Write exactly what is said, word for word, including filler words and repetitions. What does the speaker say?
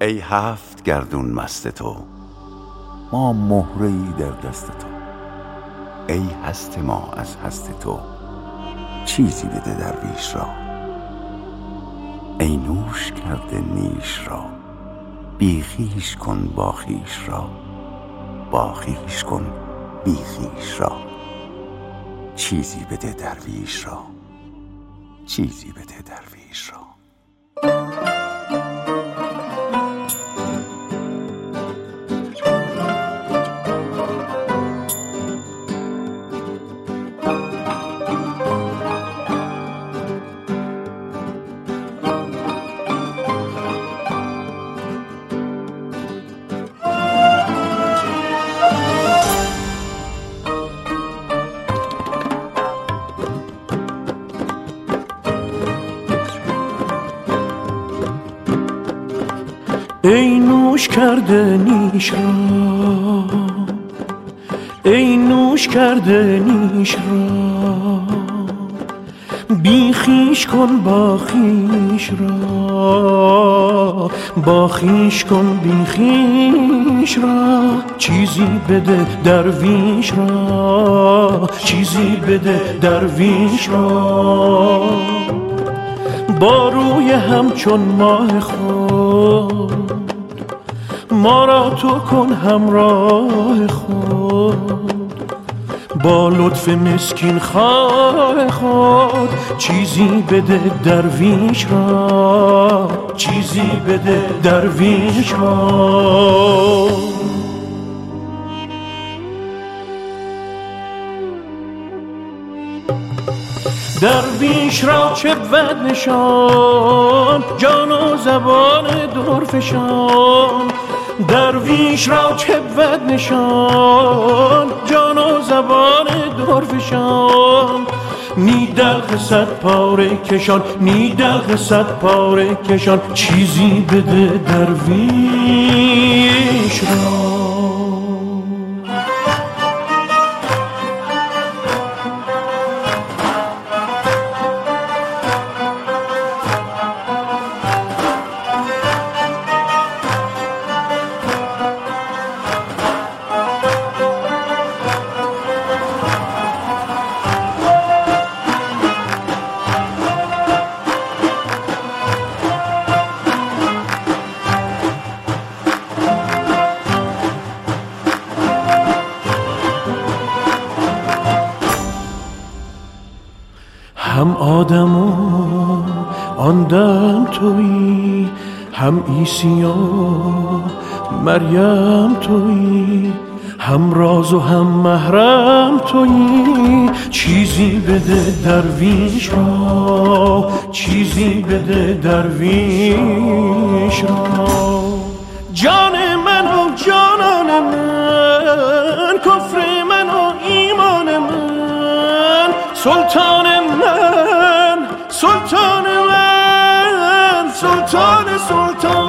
ای هفت گردون مست تو، ما مهره‌ای در دست تو. ای هست ما از هست تو، چیزی بده درویش را. ای نوش کرده نیش را، بی خویش کن با خویش را. با خویش کن بی خویش را. چیزی بده درویش را، چیزی بده درویش را. ای نوش کرده نیش را، ای نوش کرده نیش را. بی خویش کن با خویش را. با خویش کن بی خویش را. چیزی بده درویش را، چیزی بده درویش را. با روی همچون ماه خود ما را تو کن همراه خود. با لطف مسکین خواه خود چیزی بده درویش را، چیزی بده درویش را. درویش را چه بود نشان، جان و زبان درفشان. درویش را چه بود نشان، جان و زبان درفشان. نی دلق صد پاره کشان، نی دلق صد پاره کشان. چیزی بده درویش را. هم آدم و آن دم تویی، هم عیسی و مریم تویی. هم راز و هم محرم تویی. چیزی بده درویش را، چیزی بده درویش را. جان من و جانان من، کفر من و ایمان من. سلطان من، سلطان من، سلطان سلطان